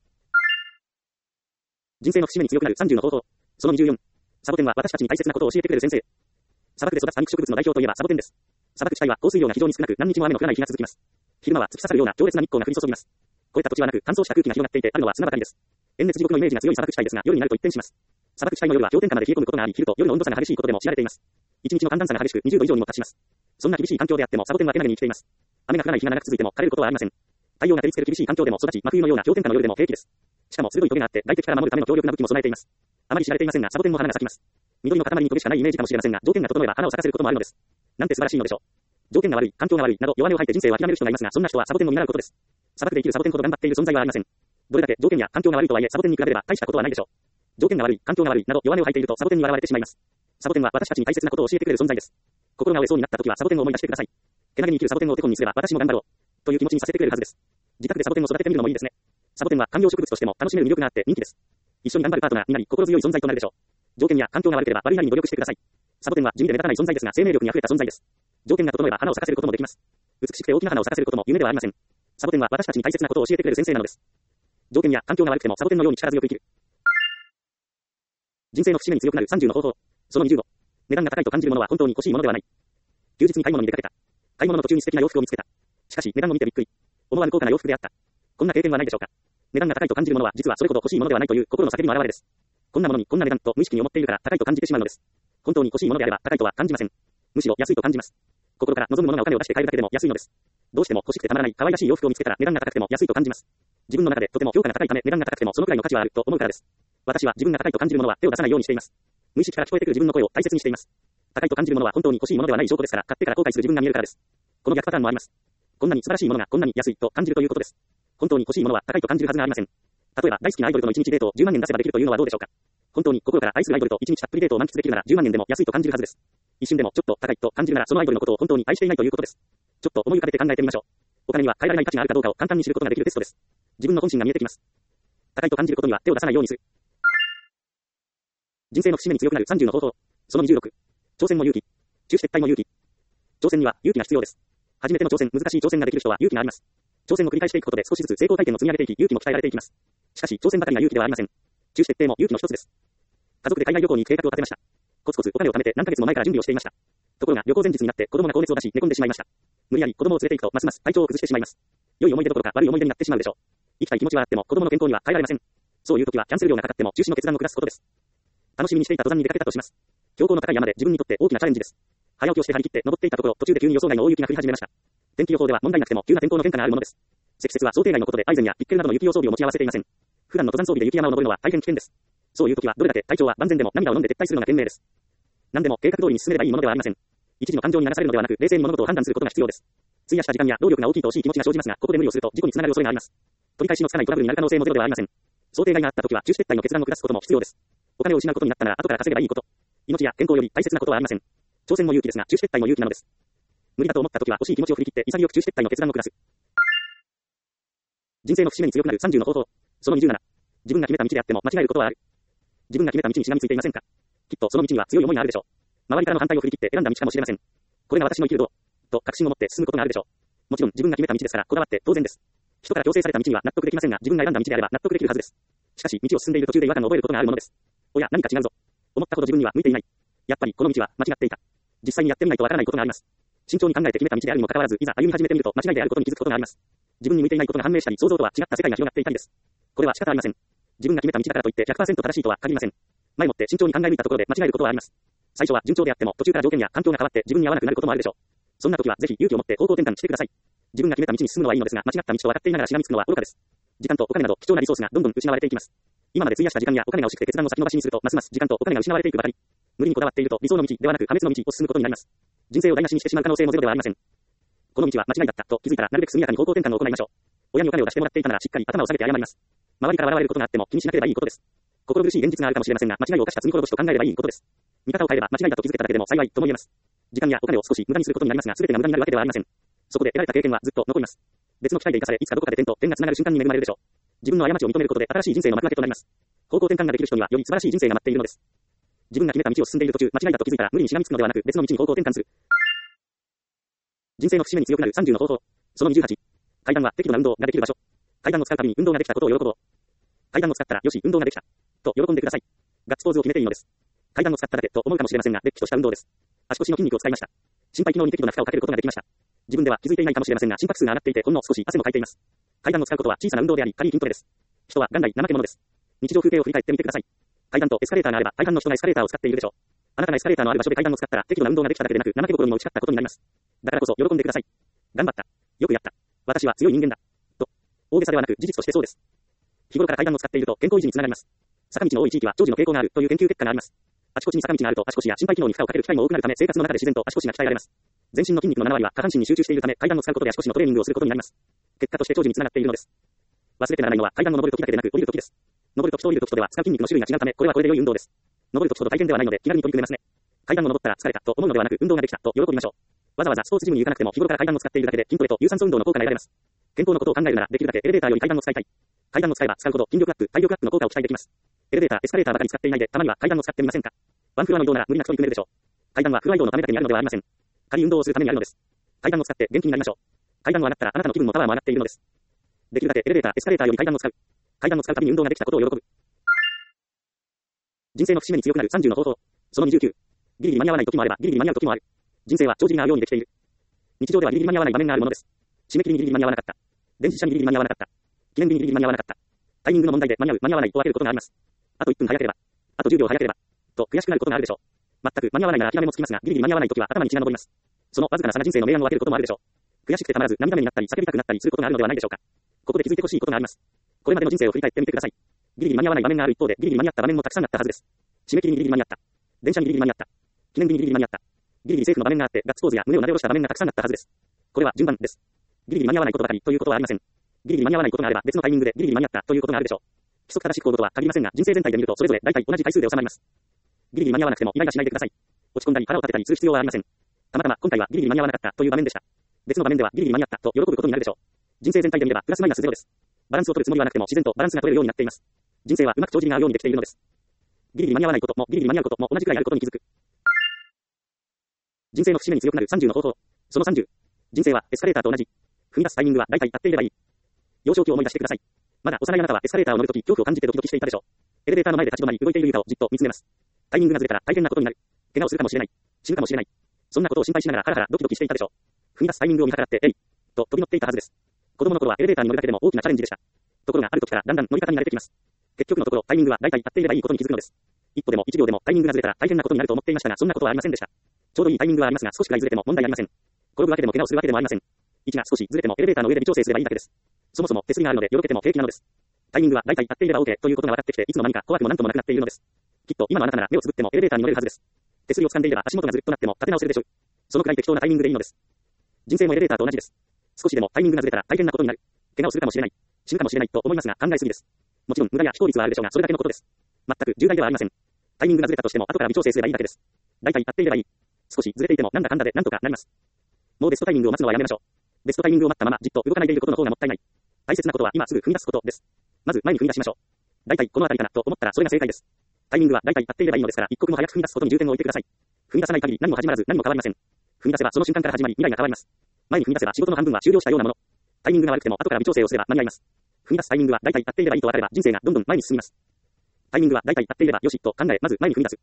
Speaker 1: 人生の節目に強くなる30の方法。その24。サボテンは私たちに大切なことを教えてくれる先生。砂漠で育つ多肉植物の代表といえばサボテンです。砂漠地帯は降水量が非常に少なく何日も雨の降らない日が続きます。昼間は突き刺さるような強烈な日光が降り注ぎます。こういった土地はなく乾燥した空気が広がっていてあるのは砂ばかりです。炎熱地獄のイメージが強い砂漠地帯ですが夜になると一変します。砂漠地帯の夜は氷点下まで冷え込むことがあり昼と夜の温度差が激しいことでも知られています。一日の寒暖差が激しく20度以上にも達します。そんな厳しい環境であってもサボテンはけなげに生きています。雨が降らない日が長く続いても枯れることはありません。太陽が照りつける厳しい環境でも育ち真冬のような氷点下の夜でも平気です。しかも鋭いトゲがあって外敵から守るための強力な武器も備えています。あまり知られていませんがサボテンも花が咲きます。緑の塊にトゲしかないイメージかもしれませんが条件が整えば花を咲かせることもあるのです。なんて素晴らしいのでしょう。条件が悪い、環境が悪いなど弱音を吐いて人生を諦める人がいますがそんな人はサボテンを見習うことです。砂漠で生きるサボテンほど頑張っている存在はありません。どれだけ条件や環境が悪いとはいえサボテンに比べれば大したことはないでしょう。条件が悪い、環境が悪いなど弱音を吐いているとサボテンに笑われてしまいます。サボテンは私たちに大切なことを教えてくれる存在です。心が折れそうになった時はサボテンを思い出してください。けなげに生きるサボテンをお手本にすれば私も頑張ろうという気持ちにさせてくれるはずです。自宅でサボテンを育ててみるのもいいですね。サボテンは観葉植物としても楽しめる魅力があって人気です。一緒に頑張るパートナーになり心強い存在となるでしょう。条件や環境が悪ければ悪いなりに努力してください。サボテンは地味で目立たない存在ですが生命力に溢れた存在です。条件が整えば花を咲かせることもできます。美しくて大きな花を咲かせることも夢ではありません。サボテンは私たちに大切なことを教えてくれる先生なのです。条件や環境が悪くてもサボテンのように力強く生きる。人生の節目に強くなる30の方法。その25。値段が高いと感じるものは本当に欲しいものではない。休日に買い物に出かけた。買い物の途中に素敵な洋服を見つけた。しかし値段を見てびっくり。思わぬ高価な洋服であった。こんな経験はないでしょうか。値段が高いと感じるものは実はそれほど欲しいものではないという心の叫びの表れです。こんなものにこんな値段と無意識に思っているから高いと感じてしまうのです。本当に欲しいものであれば高いとは感じません。むしろ安いと感じます。心から望むものがお金を出して買えるだけでも安いのです。どうしても欲しくてたまらない可愛らしい洋服を見つけたら値段が高くても安いと感じます。自分の中でとても評価が高いため値段が高くてもそのくらいの価値はあると思うからです。私は自分が高いと感じるものは手を出さないようにしています。無意識から聞こえてくる自分の声を大切にしています。高いと感じるものは本当に欲しいものではない証拠ですから買ってから後悔する自分が見えるからです。この逆パターンもあります。こんなに素晴らしいものがこんなに安いと感じるということです。本当に欲しいものは高いと感じるはずがありません。例えば大好きなアイドルとの1日デートを10万円出せばできるというのはどうでしょうか。本当に心から愛するアイドルと1日たっぷりデートを満喫できるなら10万円でも安いと感じるはずです。一瞬でもちょっと高いと感じるならそのアイドルのことを本当に愛していないということです。ちょっと思い浮かべて考えてみましょう。お金には変えられない価値があるかどうかを簡単に知ることができるテストです。自分の本心が見えてきます。高いと感じることには手を出さないようにする。人生の節目に強くなる30の方法。その26。挑戦も勇気。中止撤退も勇気。挑戦には勇気が必要です。初めての挑戦、難しい挑戦ができる人は勇気があります。挑戦を繰り返していくことで少しずつ成功体験を積み上げていき、勇気も鍛えられていきます。しかし、挑戦ばかりが勇気ではありません。中止徹底も勇気の一つです。家族で海外旅行に行く計画を立てました。コツコツお金を貯めて何ヶ月も前から準備をしていました。ところが旅行前日になって子供が高熱を出し寝込んでしまいました。無理やり子供を連れて行くとますます体調を崩してしまいます。良い思い出どころか悪い思い出になってしまうでしょう。生きたい気持ちはあっても子供の健康には変えられません。そういう時はキャンセル料がかかっても中止の決断を下すことです。楽しみにしていた登山に出かけたとします。標高の高い山で自分にとって大きなチャレンジです。早起きをして張り切って登っていたところ途中で急に予想外の大雪が降り始めました。天気予報では問題なくても急な天候の変化があるものです。積雪は想定外のことでアイゼンやピッケルなどの雪用装備を持ち合わせていません。普段の登山装備で雪山を登るのは大変危険です。そういう時はどれだけ体調は万全でも涙を飲んで撤退するのが賢明です。何でも計画通りに進めればいいものではありません。一時の感情に流されるのではなく冷静に物事を判断することが必要です。費やした時間や労力が大きいと惜しい気持ちが生じますが、ここで無理をすると事故につながる恐れがあります。取り返しのつかないトラブルになる可能性もゼロではありません。想定外があった時は中止撤退の決断を下すことも必要です。お金を失うことになったなら後から稼げばいいこと。命や健康より大切なことはありません。挑戦も勇気ですが中止撤退も勇気なのです。無理だと思った時は惜しい気持ちを振り切って潔く中止撤退の決断を下す。人生の節目に強くなる30の方法。その27。自分が決めた道であっても間違えることはある。自分が決めた道にしがみついていませんか。きっとその道には強い思いがあるでしょう。周りからの反対を振り切って選んだ道かもしれません。これが私の生きる道と確信を持って進むことがあるでしょう。もちろん自分が決めた道ですからこだわって当然です。 人から強制された道には納得できませんが、自分が選んだ道であれば納得できるはずです。しかし、道を進んでいる途中で違和感を覚えることがあるものです。おや、何か違うぞ。思ったほど自分には向いていない。やっぱりこの道は間違っていた。実際にやってみないとわからないことがあります。慎重に考えて決めた道であるにもかかわらず、いざ歩み始めてみると間違いであることに気づくことがあります。自分に向いていないことが判明したり、想像とは違った世界が広がっていたりです。これは仕方ありません。自分が決めた道だからといって 100% 正しいとは限りません。前もって慎重に考え抜いたところで間違えることはあります。最初は順調であっても、途中から条件や環境が変わって自分に合わなくなることもあるでしょう。そんな時はぜひ勇気を持って方向転換してください。自分が決めた道に進むのはいいのですが、間違った道と分かっていながらしがみつくのは愚かです。時間とお金など貴重なリソースがどんどん失われていきます。今まで費やした時間やお金が惜しくて決断を先延ばしにすると、ますます時間とお金が失われていくばかり。無理にこだわっていると理想の道ではなく破滅の道を進むことになります。人生を台無しにしてしまう可能性もゼロではありません。この道は間違いだったと気づいたらなるべく速やかに方向転換を行いましょう。親にお金を出してもらっていたならしっかり頭を下げて謝ります。周りから笑われることがあっても気にしなければいいことです。心苦しい現実があるかもしれませんが、間違いを犯した罪滅ぼしと考えればいいことです。見方を変えれば間違いだと気づけただけでも幸いとも言えます。時間やお金を少し無駄にすることになりますが、全てが無駄になるわけではありません。そこで得られた経験はずっと残ります。別の機会で生かされ、いつかどこかで点と点がつながる瞬間に恵まれるでしょう。自分の過ちを認めることで新しい人生の幕開けとなります。方向転換ができる人にはより素晴らしい人生が待っているのです。自分が決めた道を進んでいる途中、間違いだと気づいたら無理にしがみつくのではなく、別の道に方向転換する。人生の節目に強くなる30の方法。その28。階段は適度な運動ができる場所。階段を使うたびに運動ができたことを喜ぼう。階段を使ったらよし、運動ができた。と喜んでください。ガッツポーズを決めていいのです。階段を使っただけと思うかもしれませんが、れっきとした運動です。足腰の筋肉を使いました。心肺機能に適度な負荷をかけることができました。自分では気づいていないかもしれませんが、心拍数が上がっていて、ほんの少し汗もかいています。階段を使うことは小さな運動であり、軽い筋トレです。人は元来怠け者です。日常風景を振り返ってみてください。階段とエスカレーターがあれば、大半の人がエスカレーターを使っているでしょう。あなたがエスカレーターのある場所で階段を使ったら、適度な運動ができただけでなく、怠け心にも打ち勝ったことになります。だからこそ喜んでください。頑張った。よくやった。私は強い人間だ。と。大げさではなく、事実としてそうです。日頃から階段を使っていると健康維持につながります。坂道の多い地域は長寿の傾向があるという研究結果があります。あちこちに坂道があると足腰や心肺機能に負荷をかける機会も多くなるため、生活の中で自然と足腰が鍛えられます。全身の筋肉の7割は下半身に集中しているため、階段を使うことで足腰のトレーニングをすることになります。結果として長寿につながっているのです。忘れてならないのは階段の上る時だけでなく降りる時です。上る時と降りる時とでは使う筋肉の種類が違うため、これはこれで良い運動です。上る時ほど大変ではないので気軽に取り組めますね。階段を上ったら疲れたと思うのではなく、運動ができたと喜びましょう。わざわざスポーツジムに行かなくても日頃から階段を使っているだけで筋トレと有酸素運動の効果が得られます。健康のことを考えるならできるだけエレベーターより階段を使いたい。階段を使えば使うほど筋力アップ、体力アップの効果を期待できます。エレベーター、エスカレーターばかり使っていないで、たまには階段を使ってみませんか。ワンフロアの移動なら無理なく取り組めるでしょう。階段はフロア移動のためだけにあるのではありません。軽い運動をするためにあるのです。階段を使って元気になりましょう。階段を上がったらあなたの気分もパワーも上がっているのです。できるだけエレベーター、エスカレーターより階段を使う。階段を使うたびに運動ができたことを喜ぶ。人生の節目に強くなる30の方法。その29。ギリギリ間に合わない時もあればギリギリ間に合う時もある。人生は帳尻が合うようにできている。日常ではギリギリ間に合わない場面があるものです。締め切りにギリギリ間に合わなかった。電子車にギリギリ間に合わなかった。記念日にギリギリ間に合わなかった。タイミングの問題で間に合う間に合わないと分けることがあります。あと1分早ければ、あと10秒早ければ、と悔しくなることがあるでしょう。全く間に合わないなら諦めもつきますが、ギリギリ間に合わない時は頭に血が上ります。そのわずかな差が人生の明暗を分けることもあるでしょう。悔しくてたまらず涙目になったり叫びたくなったりすることがあるのではないでしょうか。ここで気づいてほしいことがあります。これまでの人生を振り返ってみてください。ギリギリ間に合わない場面がある一方で、ギリギリ間に合った場面もたくさんあったはずです。締め切りにギリギリ間に合った。電車にギリギリ間に合った。記念日にギリギリ間に合った。ギリギリセーフの場面があって、ガッツポーズや胸をなで下ろした場面がたくさんあったはずです。これは順番です。ギリギリ間に合わないことばかりということはありません。ギリギリ間に合わないことがあれば別のタイミングでギリギリ間に合ったということがあるでしょう。規則正しい行動とは限りませんが、人生全体で見るとそれぞれ大体同じ回数で収まります。ギリギリ間に合わなくてもイライラしないでください。落ち込んだり腹を立てたりする必要はありません。たまたま今回はギリギリ間に合わなかったという場面でした。別の場面ではギリギリ間に合ったと喜ぶことになるでしょう。人生全体で見ればプラスマイナスゼロです。バランスを取るつもりはなくても自然とバランスが取れるようになっています。人生はうまく帳尻が合うようにできているのです。ギリギリ間に合わないこともギリギリ間に合うことも同じくらいあることに気づく。人生の節目に強くなる30の方法。その30。人生はエスカレーターと同じ。踏み出すタイミングは大体合っていればいい。幼少期を思い出してください。まだ幼いあなたはエスカレーターを乗るとき恐怖を感じてドキドキしていたでしょう。エレベーターの前で立ち止まり動いている床をじっと見つめます。タイミングがずれたら大変なことになる。怪我をするかもしれない。死ぬかもしれない。そんなことを心配しながらハラハラドキドキしていたでしょう。踏み出すタイミングを見計らって、えいと飛び乗っていたはずです。子供の頃はエレベーターに乗るだけでも大きなチャレンジでした。ところがある時からだんだん乗り方に慣れてきます。結局のところタイミングは大体合っていればいいことに気づくのです。一歩でも一秒でもタイミングがずれたら大変なことになると思っていましたが、そんなことはありませんでした。ちょうどいいタイミングはありますが、少しくらいずれても問題ありません。転ぶわけでも怪我をするわけでもありません。位置が少しずれてもエレベーターの上で微調整すればいいだけです。そもそも手すりがあるのでよろけても平気なのです。タイミングは大体合っていれば OK ということが分かってきて、いつの間にか怖くもなんともなくなっているのです。きっと今のあなたなら目をつぶってもエレベーターに乗れるはずです。手すりを掴んでいれば足元がずっとなっても立て直せるでしょう。そのくらい適当なタイミングでいいのです。人生もエレベーターと同じです。少しでもタイミングがずれたら大変なことになる。怪我をするかもしれない。死ぬかもしれないと思いますが考えすぎです。もちろん無駄や非効率はあるでしょうが、それだけのことです。全く重大ではありません。タイミングがずれたとしても後から微調整すればいいだけです。大体合っていればいい。少しずれていてもなんだかんだでなんとかなります。もうベストタイミングを待つのはやめましょう。ベストタイミングを待ったままじっと動かないでいることの方がもったいない。大切なことは今すぐ踏み出すことです。まず前に踏み出しましょう。大体この辺りかなと思ったらそれが正解です。タイミングは大体合っていればいいのですから、一刻も早く踏み出すことに重点を置いてください。踏み出さない限り何も始まらず何も変わりません。踏み出せばその瞬間から始まり未来が変わります。前に踏み出せば仕事の半分は終了したようなもの。 タイミングが悪くても後から微調整をすれば間に合います。踏み出すタイミングは大体合っていればいいと分かれば人生がどんどん前に進みます。タイミングは大体合っていればよしと考え、まず前に踏み出す。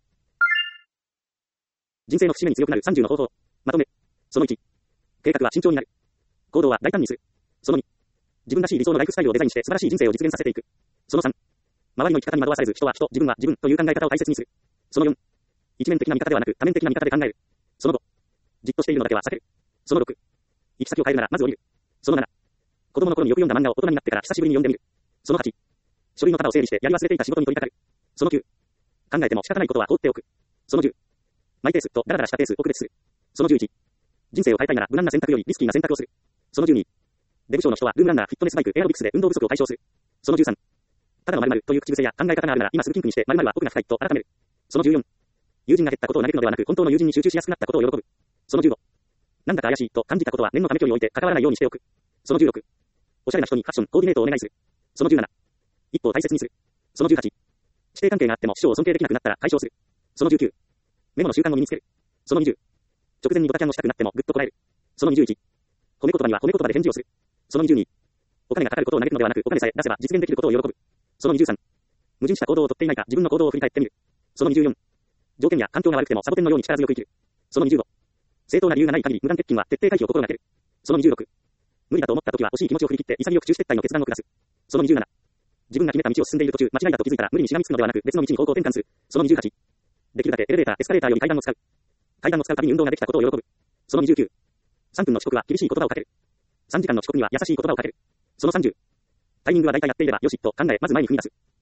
Speaker 1: 人生の節目に強くなる30の方法。まとめ。その1。計画は慎重になる。行動は大胆にする。その2。自分らしい理想のライフスタイルをデザインして素晴らしい人生を実現させていく。その3。周りの生き方に惑わされず人は人、自分は自分という考え方を大切にする。その4。一面的な見方ではなく多面的な見方で考える。その5。じっとしているのだけは避ける。その6。行き先を変えるならまず降りる。その7。子供の頃によく読んだ漫画を大人になってから久しぶりに読んでみる。その8。書類の束を整理してやり忘れていた仕事に取り掛かる。その9。考えても仕方ないことは放っておく。その10。マイペースとダラダラしたペースを区別する。その11。人生を変えたいなら無難な選択よりリスキーな選択をする。その12。デブ症の人はルームランナー、フィットネスバイク、エアロビクスで運動不足を解消する。その13。ただの〇〇という口癖や考え方があるなら今すぐキンクにして〇〇は奥が深いと改める。その14。友人が減ったことを嘆くのではなく本当の友人に集中しやすくなったことを喜ぶ。その15。なんだか怪しいと感じたことは念のため距離を置いて関わらないようにしておく。その16。おしゃれな人にファッション、コーディネートをお願いする。その17。一歩を大切にする。その18。師弟関係があっても師匠を尊敬できなくなったら解消する。その19。メモの習慣を身につける。その20。直前にドタキャンをしたくなってもぐっとこらえる。その21。褒め言葉には褒め言葉で返事をする。その22。お金がかかることを嘆くのではなくお金さえ出せば実現できることを喜ぶ。その23。矛盾した行動をとっていないか自分の行動を振り返ってみる。その24。条件や環境が悪くてもサボテンのように力強く生きる。その25。正当な理由がない限り無断欠勤は徹底回避を心がける。その26。無理だと思った時は惜しい気持ちを振り切って潔く中止撤退の決断を下す。その27。自分が決めた道を進んでいる途中間違いだと気づいたら無理にしがみつくのではなく別の道に方向転換する。その28。できるだけエレベーター、エスカレーターより階段を使う。階段を使うたびに運動ができたことを喜ぶ。その29。3分の遅刻は厳しい言葉をかける。3時間の遅刻には優しい言葉をかける。その30。タイミングは大体やっていればよしと考え、まず前に踏み出す。